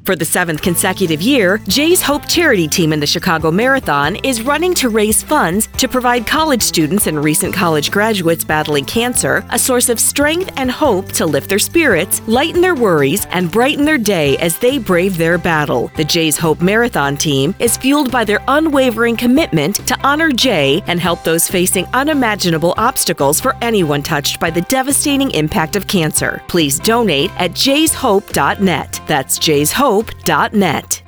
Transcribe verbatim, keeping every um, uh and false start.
For the seventh consecutive year, Jay's Hope charity team in the Chicago Marathon is running to raise funds to provide college students and recent college graduates battling cancer a source of strength and hope to lift their spirits, lighten their worries, and brighten their day as they brave their battle. The Jay's Hope Marathon team is fueled by their unwavering commitment to honor Jay and help those facing unimaginable obstacles for anyone touched by the devastating impact of cancer. Please donate at jays hope dot net. That's jays hope dot net.